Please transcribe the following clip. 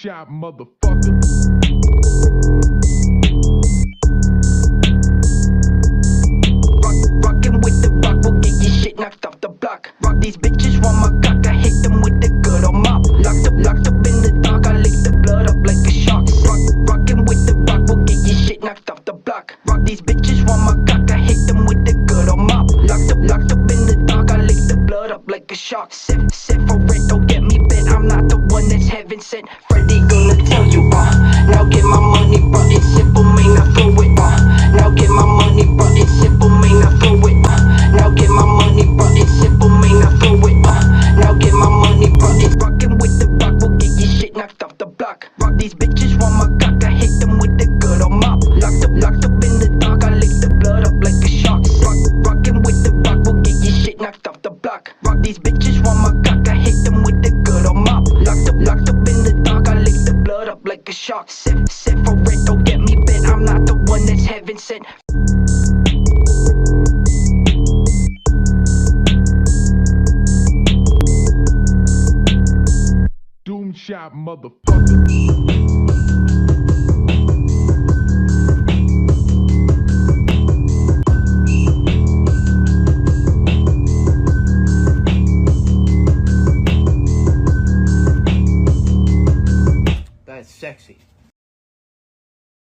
shot, motherfucker. Rockin' with the rock, we'll get your shit knocked off the block. Rock these bitches, want my cock, I hit them with the good old mop. Locked up in the dark, I lick the blood up like a shark. Rockin' with the rock, we'll get your shit knocked off the block. Rock these bitches, want my cock, I hit them with the good old mop. Locked up in the dark, I lick the blood up like a shark. Set for it, don't get me bent, I'm not the one that's heaven sent. Freddy gonna tell you, now get my money, but it's simple, man, I throw it, now get my money, but it's simple, man, I throw it, now get my money, but it's simple, man, I throw it, now get my money, but it's rockin' with the rock, we'll get your shit knocked off the block. Rock these bitches, want my cock, I hit them with the good old mop. Locked up in the dark, I lick the blood up like a shark. Rockin' with the rock, we'll get your shit knocked off the block. Rock these bitches, want my cock, I hit them with the good old mop. Locked up in the dark, I lick the blood up like a shark. Set for it, don't get me bent, I'm not the one that's heaven sent. Doom shot, motherfucker.